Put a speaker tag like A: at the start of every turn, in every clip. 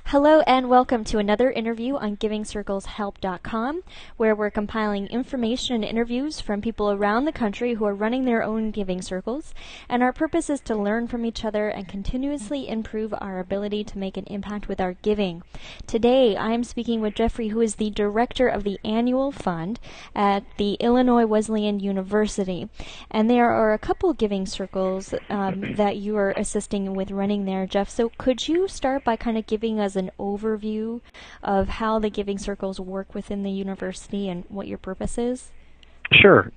A: Hello and welcome to another interview on GivingCirclesHelp.com, where we're compiling information and interviews from people around the country who are running their own giving circles, and our purpose is to learn from each other and continuously improve our ability to make an impact with our giving. Today I am speaking with Jeffrey, who is the director of the annual fund at the Illinois Wesleyan University, and there are a couple giving circles that you are assisting with running there, Jeff. So could you start by kind of giving us an overview of how the giving circles work within the university and what your purpose is?
B: Sure.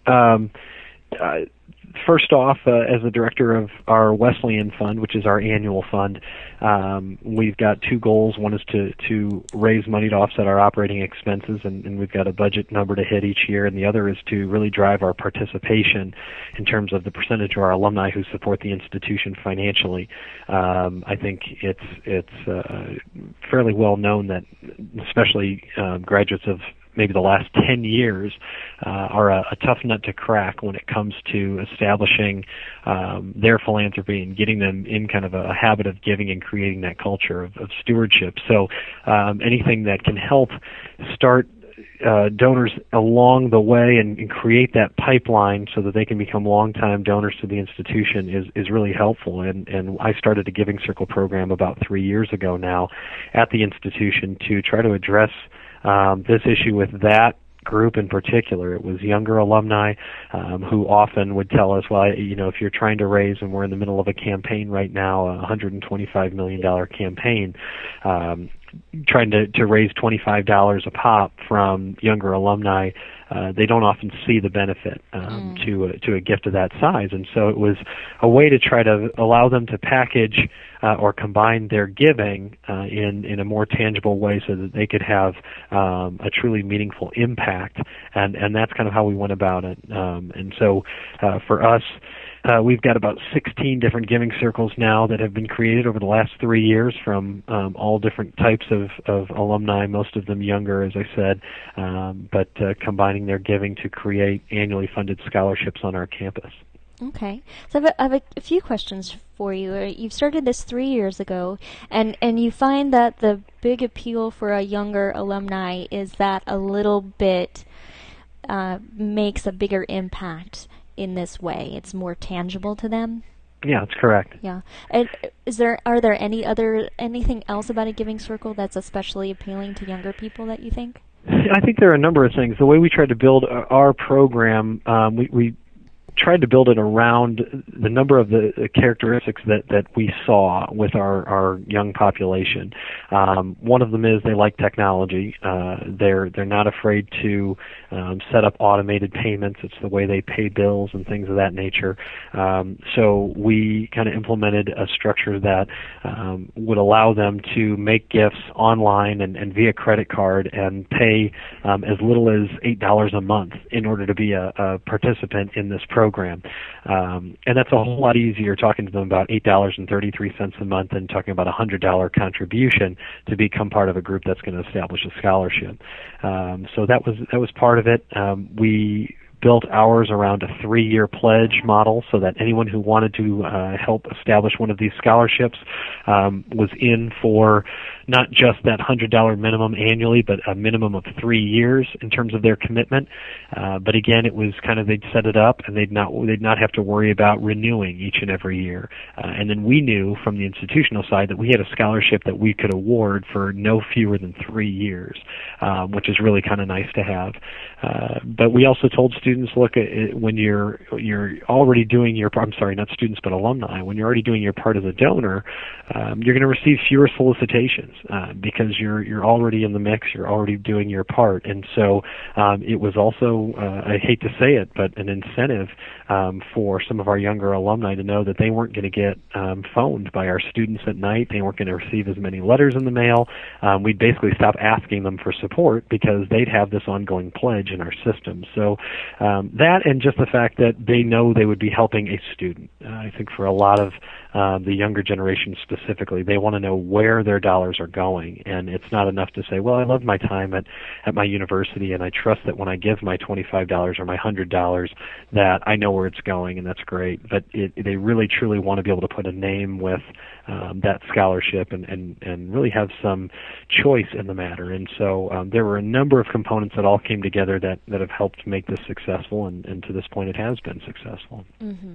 B: First off, as the director of our Wesleyan Fund, which is our annual fund, we've got two goals. One is to raise money to offset our operating expenses, and we've got a budget number to hit each year, and the other is to really drive our participation in terms of the percentage of our alumni who support the institution financially. I think it's fairly well known that especially graduates of maybe the last 10 years are a tough nut to crack when it comes to establishing their philanthropy and getting them in kind of a habit of giving and creating that culture of stewardship. So anything that can help start donors along the way and create that pipeline so that they can become longtime donors to the institution is really helpful. And I started a Giving Circle program about 3 years ago now at the institution to try to address this issue with that group in particular. It was younger alumni who often would tell us, well, if you're trying to raise, and we're in the middle of a campaign right now, a $125 million campaign, trying to raise $25 a pop from younger alumni, they don't often see the benefit to a gift of that size. And so it was a way to try to allow them to package or combine their giving in a more tangible way so that they could have a truly meaningful impact. And that's kind of how we went about it. And so for us, we've got about 16 different giving circles now that have been created over the last 3 years from all different types of alumni, most of them younger, as I said, but combining their giving to create annually funded scholarships on our campus.
A: Okay. So I have a few questions for you. You've started this 3 years ago, and you find that the big appeal for a younger alumni is that a little bit makes a bigger impact in this way. It's more tangible to them.
B: Yeah, that's correct.
A: Yeah. And are there anything else about a giving circle that's especially appealing to younger people that you think?
B: I think there are a number of things. The way we tried to build our program, we tried to build it around the number of the characteristics that we saw with our young population. One of them is they like technology. They're not afraid to set up automated payments. It's the way they pay bills and things of that nature. So we kind of implemented a structure that would allow them to make gifts online and via credit card and pay as little as $8 a month in order to be a participant in this program. And that's a whole lot easier talking to them about $8.33 a month than talking about a $100 contribution to become part of a group that's going to establish a scholarship. So that was part of it. We built ours around a 3-year pledge model so that anyone who wanted to help establish one of these scholarships was in for not just that $100 minimum annually, but a minimum of 3 years in terms of their commitment. But again, it was kind of they'd set it up and they'd not have to worry about renewing each and every year. And then we knew from the institutional side that we had a scholarship that we could award for no fewer than 3 years, which is really kind of nice to have. But we also told students, look, when you're already doing your part, I'm sorry, not students but alumni, when you're already doing your part as a donor, you're going to receive fewer solicitations because you're already in the mix, you're already doing your part. And so it was also, I hate to say it, but an incentive for some of our younger alumni to know that they weren't going to get phoned by our students at night. They weren't going to receive as many letters in the mail. We'd basically stop asking them for support because they'd have this ongoing pledge in our system. So that, and just the fact that they know they would be helping a student. I think for a lot of the younger generation specifically, they want to know where their dollars are going. And it's not enough to say, well, I love my time at my university, and I trust that when I give my $25 or my $100 that I know where it's going, and that's great. But they really truly want to be able to put a name with that scholarship and really have some choice in the matter. And so there were a number of components that all came together that have helped make this successful, and to this point it has been successful.
A: Mm-hmm.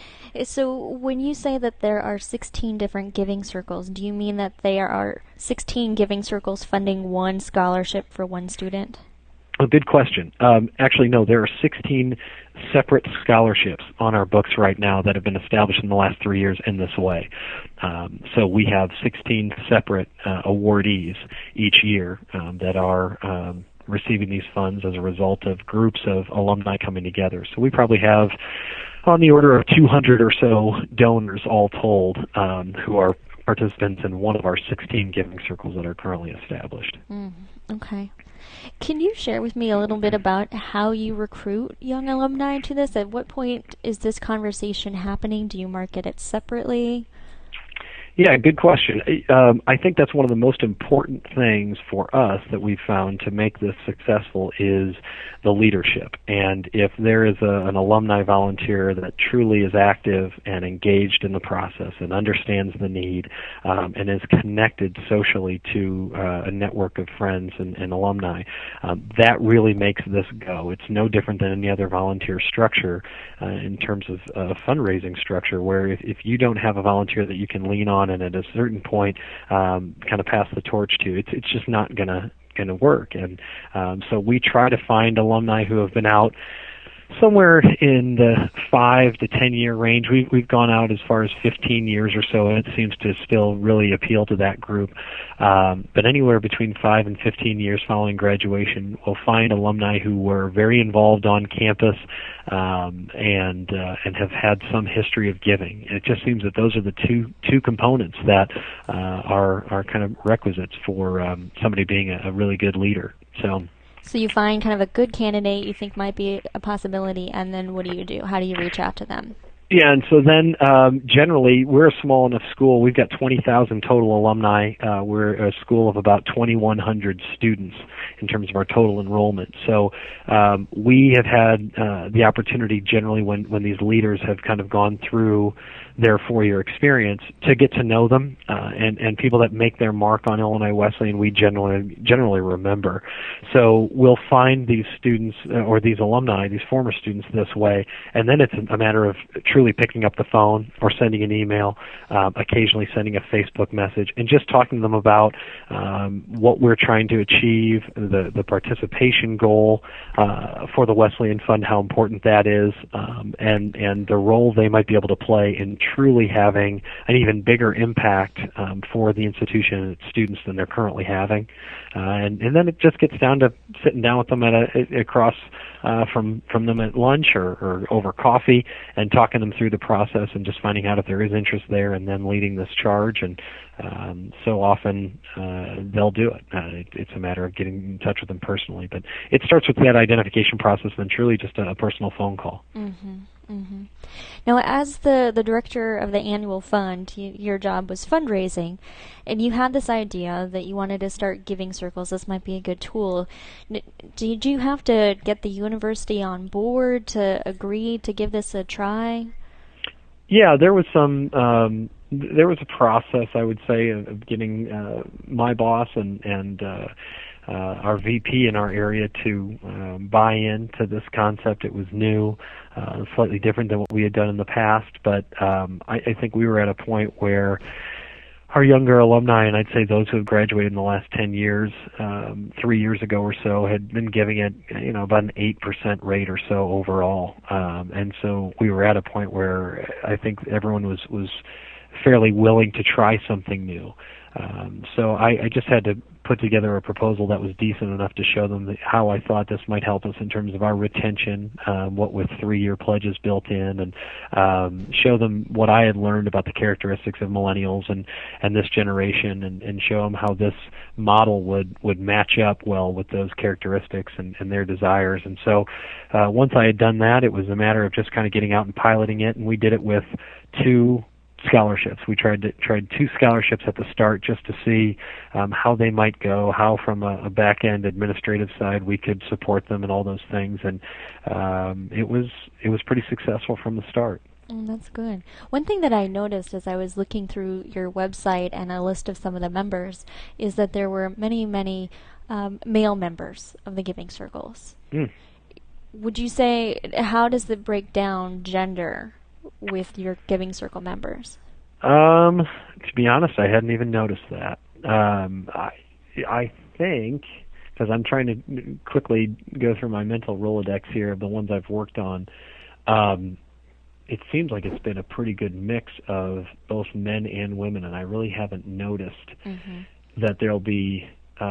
A: So when you say that there are 16 different giving circles, do you mean that there are 16 giving circles funding one scholarship for one student?
B: A good question. Actually, no, there are 16 separate scholarships on our books right now that have been established in the last 3 years in this way. So we have 16 separate awardees each year that are receiving these funds as a result of groups of alumni coming together. So we probably have on the order of 200 or so donors all told who are participants in one of our 16 giving circles that are currently established.
A: Okay. Can you share with me a little bit about how you recruit young alumni to this? At what point is this conversation happening? Do you market it separately?
B: Yeah, good question. I think that's one of the most important things for us that we've found to make this successful is the leadership. And if there is an alumni volunteer that truly is active and engaged in the process and understands the need and is connected socially to a network of friends and alumni, that really makes this go. It's no different than any other volunteer structure in terms of fundraising structure, where if you don't have a volunteer that you can lean on and at a certain point kind of pass the torch to, it's just not going to work. And so we try to find alumni who have been out somewhere in the 5 to 10 year range. We've gone out as far as 15 years or so, and it seems to still really appeal to that group. But anywhere between 5 and 15 years following graduation, we'll find alumni who were very involved on campus and have had some history of giving. And it just seems that those are the two components that are kind of requisites for somebody being a really good leader. So
A: you find kind of a good candidate you think might be a possibility, and then what do? How do you reach out to them?
B: Yeah, and so then generally we're a small enough school. We've got 20,000 total alumni. We're a school of about 2,100 students in terms of our total enrollment. So we have had the opportunity generally when these leaders have kind of gone through their 4-year experience to get to know them and people that make their mark on Illinois Wesleyan we generally remember. So we'll find these students or these alumni, these former students this way, and then it's a matter of truly picking up the phone or sending an email, occasionally sending a Facebook message, and just talking to them about what we're trying to achieve, the participation goal for the Wesleyan Fund, how important that is, and the role they might be able to play in truly having an even bigger impact for the institution and its students than they're currently having. And then it just gets down to sitting down with them across from them at lunch or over coffee and talking them through the process and just finding out if there is interest there and then leading this charge. And so often they'll do it. It's a matter of getting in touch with them personally. But it starts with that identification process and then truly just a personal phone call.
A: Mm-hmm. Mm-hmm. Now, as the director of the annual fund, your job was fundraising, and you had this idea that you wanted to start giving circles. This might be a good tool. Did you have to get the university on board to agree to give this a try?
B: Yeah, there was there was a process, I would say, of getting my boss and our VP in our area to buy into this concept. It was new, slightly different than what we had done in the past, but I think we were at a point where our younger alumni, and I'd say those who have graduated in the last 10 years, 3 years ago or so, had been giving it, about an 8% rate or so overall. And so we were at a point where I think everyone was fairly willing to try something new. So I just had to put together a proposal that was decent enough to show them how I thought this might help us in terms of our retention, what with 3-year pledges built in, and show them what I had learned about the characteristics of millennials and this generation, and show them how this model would match up well with those characteristics and their desires. And so once I had done that, it was a matter of just kind of getting out and piloting it, and we did it with 2 scholarships. We tried 2 scholarships at the start just to see how they might go, how from a back end administrative side we could support them and all those things, and it was pretty successful from the start.
A: That's good. One thing that I noticed as I was looking through your website and a list of some of the members is that there were many male members of the Giving Circles. Would you say, how does it break down gender with your Giving Circle members?
B: To be honest, I hadn't even noticed that. I think, because I'm trying to quickly go through my mental Rolodex here of the ones I've worked on, it seems like it's been a pretty good mix of both men and women, and I really haven't noticed that there'll be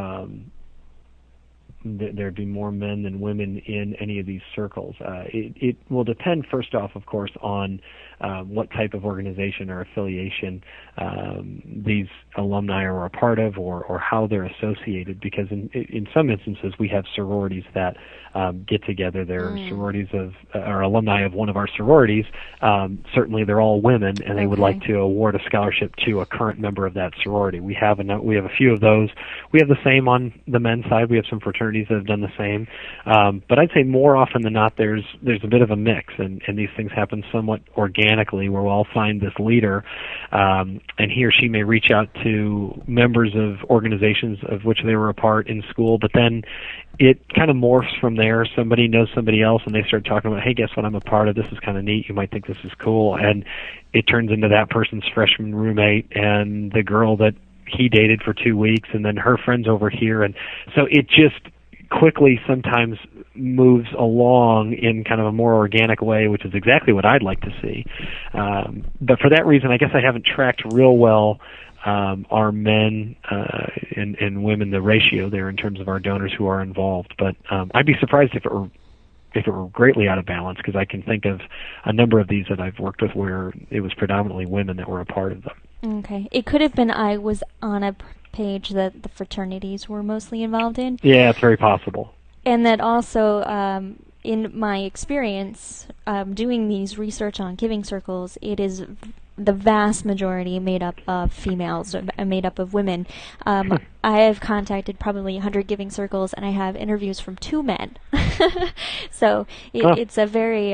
B: there'd be more men than women in any of these circles. It will depend, first off, of course, on what type of organization or affiliation these alumni are a part of, or how they're associated, because in some instances we have sororities that get together. There are sororities or alumni of one of our sororities. Certainly they're all women, and they would like to award a scholarship to a current member of that sorority. We have a few of those. We have the same on the men's side. We have some fraternities that have done the same. But I'd say more often than not there's a bit of a mix, and these things happen somewhat organically, where we'll all find this leader, and he or she may reach out to members of organizations of which they were a part in school, but then it kind of morphs from there. Somebody knows somebody else, and they start talking about, hey, guess what, I'm a part of this. Is kind of neat. You might think this is cool. And it turns into that person's freshman roommate and the girl that he dated for 2 weeks, and then her friends over here. And so it just quickly sometimes moves along in kind of a more organic way, which is exactly what I'd like to see. But for that reason, I guess I haven't tracked real well our men and women, the ratio there in terms of our donors who are involved. But I'd be surprised if it were greatly out of balance, because I can think of a number of these that I've worked with where it was predominantly women that were a part of them.
A: Okay. It could have been I was on a page that the fraternities were mostly involved in.
B: Yeah, it's very possible.
A: And that also, in my experience doing these research on Giving Circles, it is the vast majority made up of females, made up of women. I have contacted probably 100 Giving Circles, and I have interviews from 2 men. So it's a very,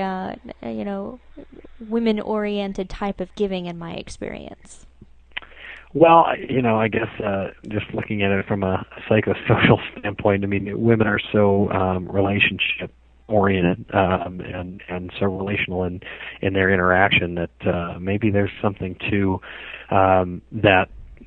A: women-oriented type of giving in my experience.
B: Well, I guess just looking at it from a psychosocial standpoint, I mean, women are so relationship-oriented and so relational in their interaction that maybe there's something to that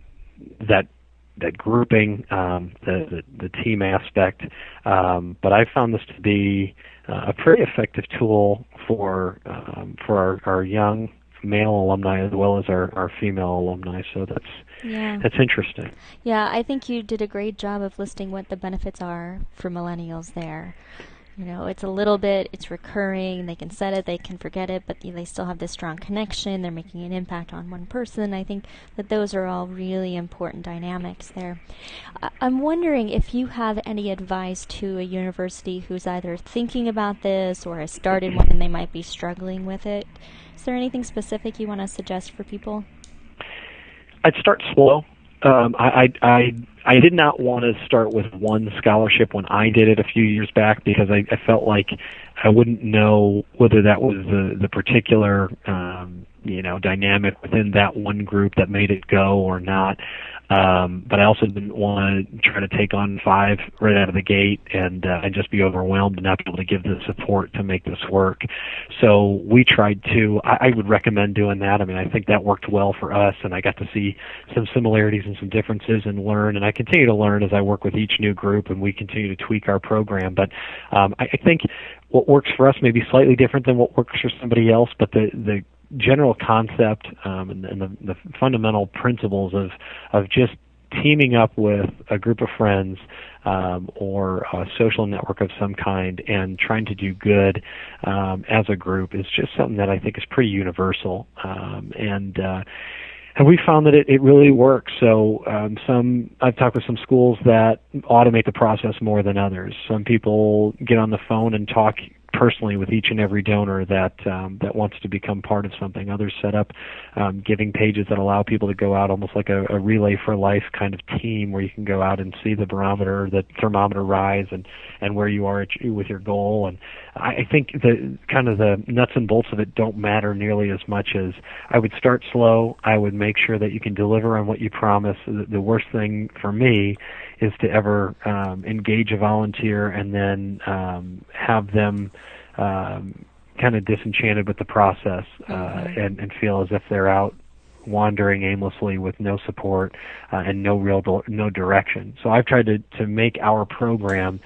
B: grouping, the team aspect. But I found this to be a pretty effective tool for our young male alumni as well as our female alumni, so that's interesting.
A: Yeah, I think you did a great job of listing what the benefits are for millennials there. It's a little bit, it's recurring, they can set it, they can forget it, but they still have this strong connection, they're making an impact on one person. I think that those are all really important dynamics there. I'm wondering if you have any advice to a university who's either thinking about this or has started one and they might be struggling with it. Is there anything specific you want to suggest for people?
B: I'd start slow. I did not want to start with one scholarship when I did it a few years back, because I felt like I wouldn't know whether that was the particular dynamic within that one group that made it go or not. But I also didn't want to try to take on 5 right out of the gate and just be overwhelmed and not be able to give the support to make this work. So we tried to. I would recommend doing that. I mean, I think that worked well for us, and I got to see some similarities and some differences and learn. And I continue to learn as I work with each new group, and we continue to tweak our program. But I think what works for us may be slightly different than what works for somebody else, but the general concept and the fundamental principles of just teaming up with a group of friends or a social network of some kind and trying to do good as a group is just something that I think is pretty universal. And we found that it really works. So I've talked with some schools that automate the process more than others. Some people get on the phone and talk personally with each and every donor that wants to become part of something. Others set up giving pages that allow people to go out almost like a Relay for Life kind of team, where you can go out and see the barometer, the thermometer rise, and where you are with your goal. And I think the kind of the nuts and bolts of it don't matter nearly as much as I would start slow. I would make sure that you can deliver on what you promise. The worst thing for me is to ever engage a volunteer and then have them kind of disenchanted with the process and feel as if they're out wandering aimlessly with no support and no direction. So I've tried to make our program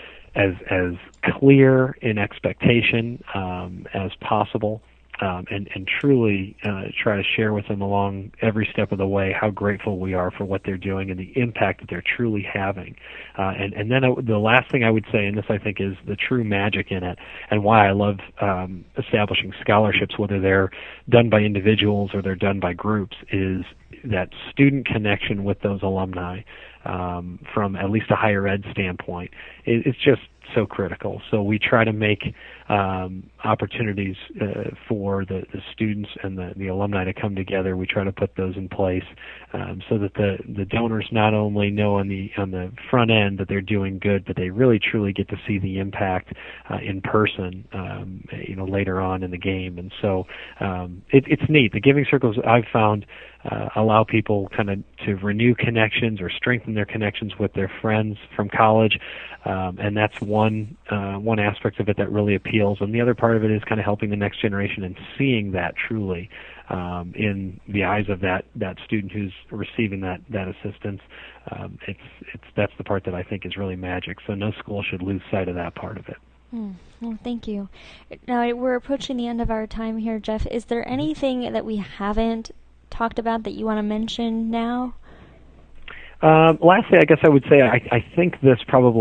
B: as clear in expectation as possible, and truly try to share with them along every step of the way how grateful we are for what they're doing and the impact that they're truly having. And then the last thing I would say, and this I think is the true magic in it, and why I love establishing scholarships, whether they're done by individuals or they're done by groups, is that student connection with those alumni from at least a higher ed standpoint. It's just so critical. So we try to make opportunities for the students and the alumni to come together. We try to put those in place so that the donors not only know on the front end that they're doing good, but they really truly get to see the impact in person, later on in the game. And so it's neat. The giving circles I've found allow people kind of to renew connections or strengthen their connections with their friends from college, and that's one aspect of it that really appeals. And the other part of it is kind of helping the next generation and seeing that truly in the eyes of that student who's receiving that assistance. That's the part that I think is really magic. So no school should lose sight of that part of it.
A: Well, thank you. Now we're approaching the end of our time here, Jeff. Is there anything that we haven't talked about that you want to mention now?
B: Lastly, I guess I would say I think this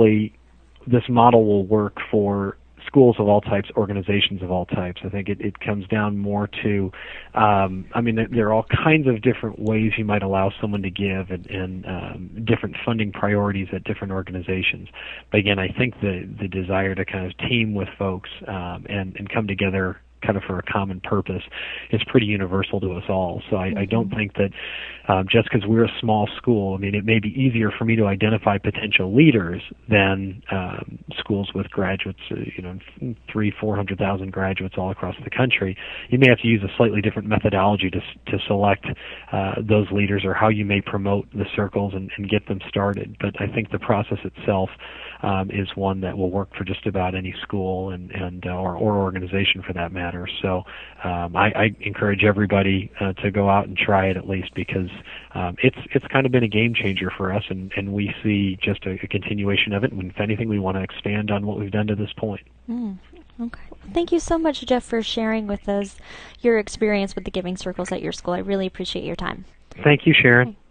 B: model will work for schools of all types, organizations of all types. I think it comes down more to, there are all kinds of different ways you might allow someone to give and different funding priorities at different organizations. But again, I think the desire to kind of team with folks and come together kind of for a common purpose is pretty universal to us all. So I don't think that just because we're a small school, it may be easier for me to identify potential leaders than schools with graduates, 300,000-400,000 graduates all across the country. You may have to use a slightly different methodology to select those leaders, or how you may promote the circles and get them started. But I think the process itself is one that will work for just about any school or organization for that matter. So I encourage everybody to go out and try it at least, because it's kind of been a game changer for us, and we see just a continuation of it. And if anything, we want to expand on what we've done to this point.
A: Okay. Thank you so much, Jeff, for sharing with us your experience with the Giving Circles at your school. I really appreciate your time.
B: Thank you, Sharon.